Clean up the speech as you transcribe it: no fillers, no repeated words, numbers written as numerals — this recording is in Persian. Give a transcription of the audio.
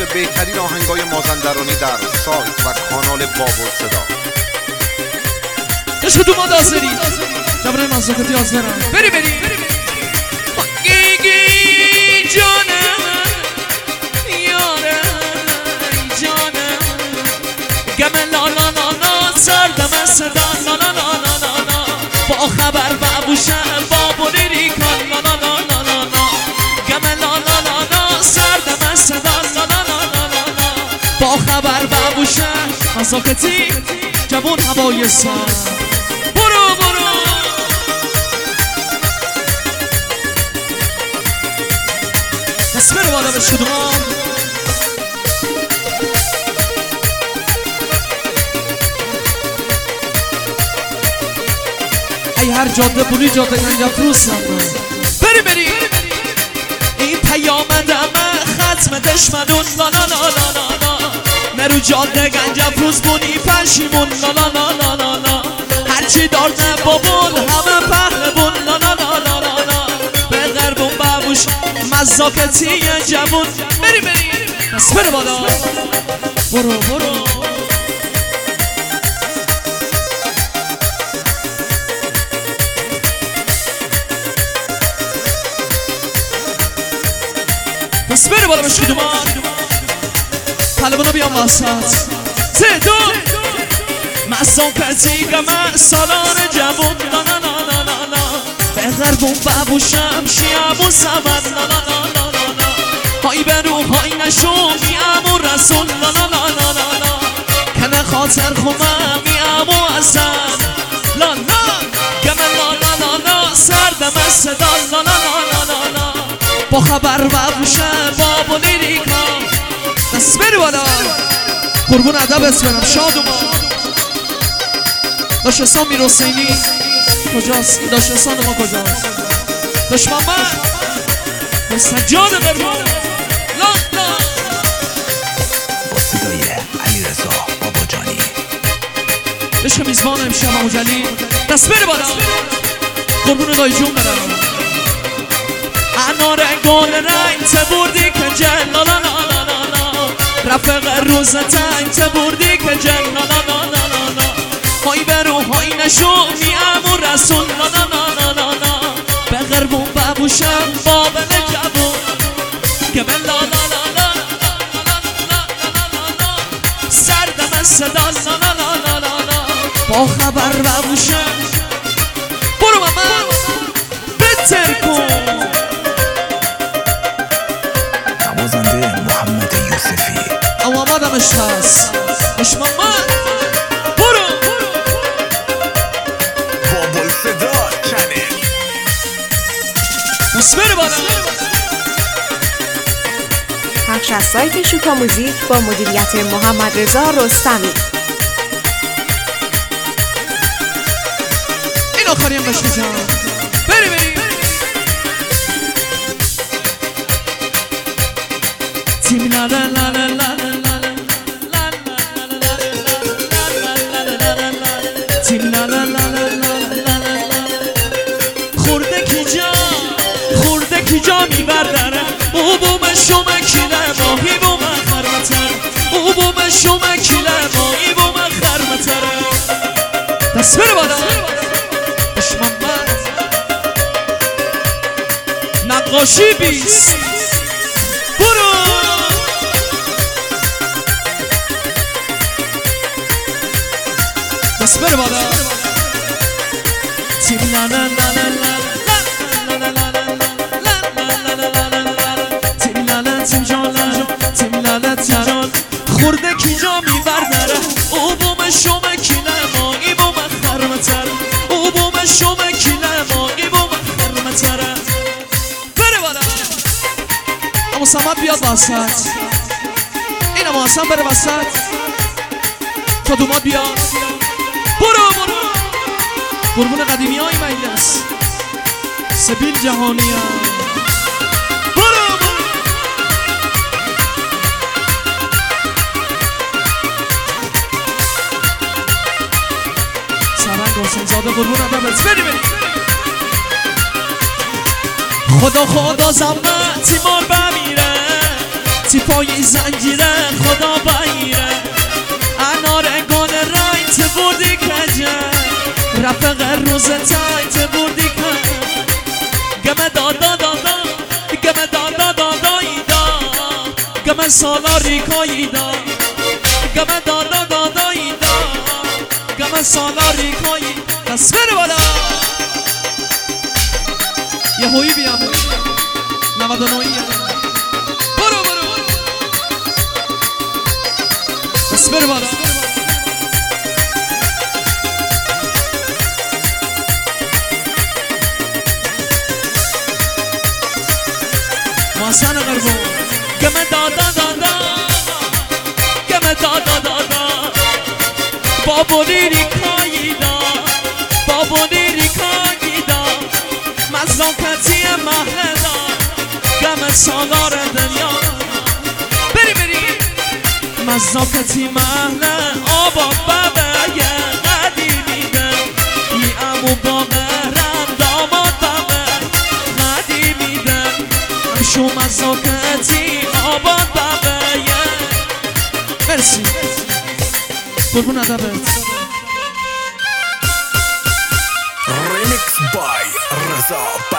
بهترین آهنگای مازندرانی در سایت و کانال بابل صدا. عشق تو ما دازری جبران مازاکتی آزرم بری گیگی جانم یارم جانم گمه لا لا لا لا سردم صدا لا لا لا لا لا با خبر بابوشم بابولی ریکان لا لا لا لا لا لا گمه لا لا لا لا سردم صدا لا لا لا لا لا با خبر بابوشم مازاکتی جوان هوای سان برو دست بره بالا به شدوان ای هر جاده بولی جاده گنجا فروس بری این پیامدم ختم دشمنون لا لا لا لا لا لا نرو جاده گنجا فروس بونی پشیمون لا لا لا لا لا لا هرچی دارده بابول همه پهلبون لا لا لا لا لا لا به غربون بابوش مزاکتی جوون بری دست بره بالا برو دست بره بالا بشکی دومان پهلوانا بیام واسط زیدون مزاکتی گمه سالار جوون لا لا لا لا لا لا به غربون بابوشم شیعبون سمن لا لا لا لا لا لا های برو های نشو میامو رسول لا لا لا لا لا لا کنه خاطر خومم میامو ازم لا لا گمه لا لا لا لا سردم صدا لا لا لا لا لا با خبر بابوشم بابولی ریکام دست بری بالا قربون ادب اسمم شادوما داشتستان میر حسینی کجاست؟ این داشتستان ما کجاست؟ داشت محمد سجاد قربان لا لا با صدای علیرضا باباجانی عشق میزبان امشب امو جلی دست بره بالا قربون دای جون برم انار گل رنگ تبوردی که جل لا لا لا لا لا رفق روز تنگ تبوردی که جل لا لا لا لا لا های برو های نشو میامو رسول لا لا لا لا لا به غربون بابوشم بابل جوون که من لا لا لا لا سردم صدا لا لا لا لا لا با خبر بابوشم برو من بتر کن نوازنده محمد یوسفی او آمادمش هست اش محمد بابل صدا چنل دست بره بالا پخش از سایت شوکا موزیک با مدیریت محمد رضا رستمی. این آخری هم بشکی جان بری تیم لا لا لا لا لا تیم لا لا لا خورده کی جا میبردره او بوم شما کله ماهی بوم خرمتر او بوم شما کله ماهی بوم خرمتر دست بره بالا محمد نقاشی بیست برو دست بره بالا تیم لا لا لا لا خورده کی جا میبردره او بوم شما کله ماهی بوم خرمتر او بوم شما کله ماهی بوم خرمتر بره بالا اما سمت بیاد وسط این اما حسن بره وسط تا دومات بیاد برو قربون قدیمی های مجلس سبیل جهانی ها حسین زاده قربون ادبت بری خدا زحمت تیمار بمیره تی پای زنجیره خدا بایره انار گل رایت بردی کجه رفق روز تایت بردی کجه گمه دادا دادا گمه دادا دادایی دا گمه سالاری کایی دا گمه دادا دادایی دا گمه سالاری کایی تصویر بالا یه هویی بیام 99 برو تصویر بالا محسن غربون گمه دادا دادا گمه دادا دادا بابونی ریکایی دا بابونی ریکایی دا مزاکتی محله دا گمه سالار دنیا بری بری مزاکتی محله آبا بابه یه قدیمی ده ی امو باقرم داماد بابه قدیمی ده شو مزاکتی آباد بابه یه مرسی قربون ادبت Remix by Reza